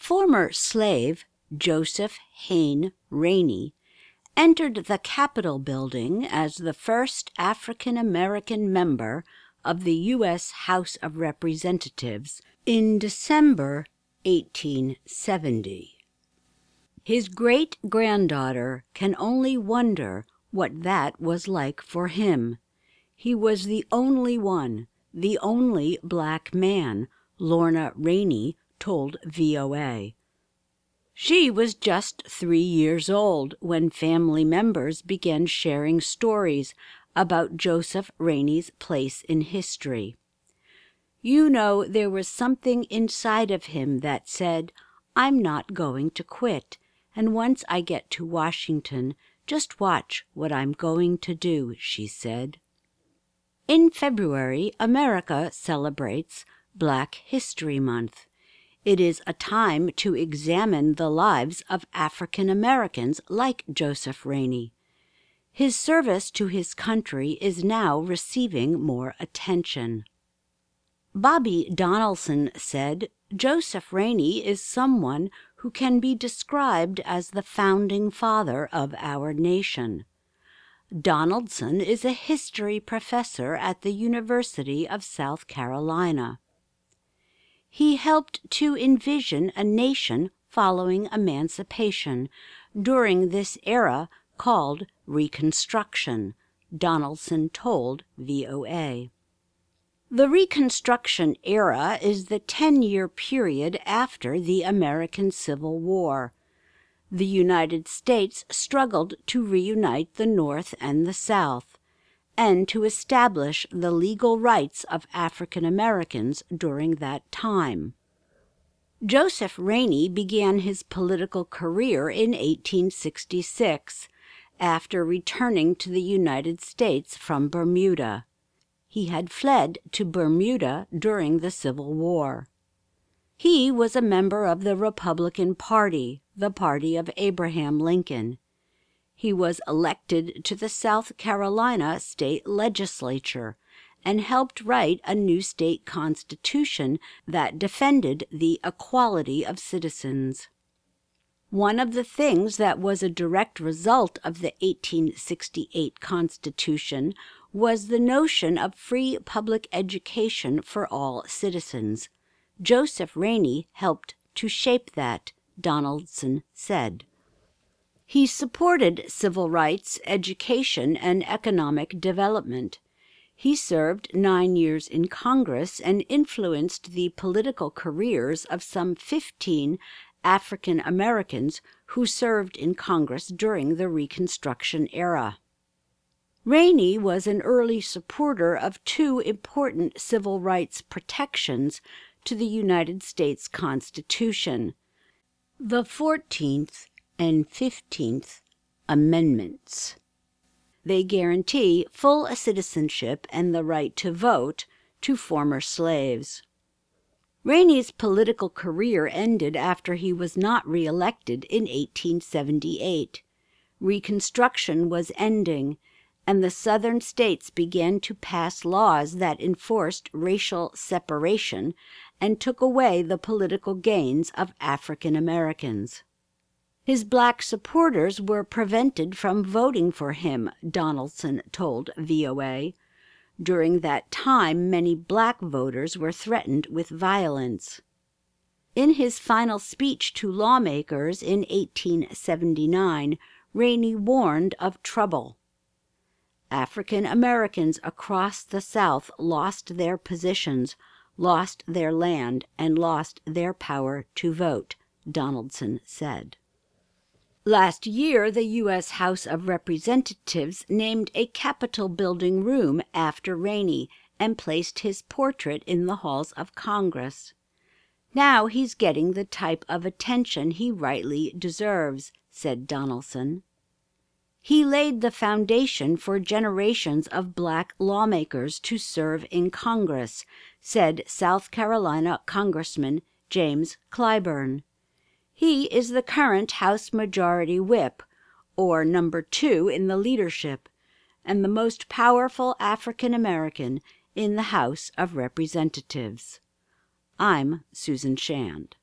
former slave, Joseph Hayne Rainey, entered the Capitol building as the first African-American member of the U.S. House of Representatives in December 1870. His great-granddaughter can only wonder what that was like for him. He was the only one, the only black man, Lorna Rainey told VOA. She was just 3 years old when family members began sharing stories about Joseph Rainey's place in history. You know, there was something inside of him that said, "I'm not going to quit, and once I get to Washington, just watch what I'm going to do," she said. In February, America celebrates Black History Month. It is a time to examine the lives of African Americans like Joseph Rainey. His service to his country is now receiving more attention. Bobby Donaldson said, "Joseph Rainey is someone who can be described as the founding father of our nation." Donaldson is a history professor at the University of South Carolina. He helped to envision a nation following emancipation during this era called Reconstruction, Donaldson told VOA. The Reconstruction era is the 10-year period after the American Civil War. The United States struggled to reunite the North and the South, and to establish the legal rights of African Americans during that time. Joseph Rainey began his political career in 1866, after returning to the United States from Bermuda. He had fled to Bermuda during the Civil War. He was a member of the Republican Party, the party of Abraham Lincoln. He was elected to the South Carolina state legislature and helped write a new state constitution that defended the equality of citizens. One of the things that was a direct result of the 1868 Constitution was the notion of free public education for all citizens. Joseph Rainey helped to shape that, Donaldson said. He supported civil rights, education, and economic development. He served 9 years in Congress and influenced the political careers of some 15 African Americans who served in Congress during the Reconstruction era. Rainey was an early supporter of 2 important civil rights protections to the United States Constitution, the 14th and 15th Amendments. They guarantee full citizenship and the right to vote to former slaves. Rainey's political career ended after he was not reelected in 1878. Reconstruction was ending, and the Southern states began to pass laws that enforced racial separation and took away the political gains of African Americans. His black supporters were prevented from voting for him, Donaldson told VOA. During that time, many black voters were threatened with violence. In his final speech to lawmakers in 1879, Rainey warned of trouble. African Americans across the South lost their positions, lost their land, and lost their power to vote, Donaldson said. Last year, the U.S. House of Representatives named a Capitol building room after Rainey and placed his portrait in the halls of Congress. Now he's getting the type of attention he rightly deserves, said Donaldson. He laid the foundation for generations of black lawmakers to serve in Congress, said South Carolina Congressman James Clyburn. He is the current House Majority Whip, or number 2 in the leadership, and the most powerful African American in the House of Representatives. I'm Susan Shand.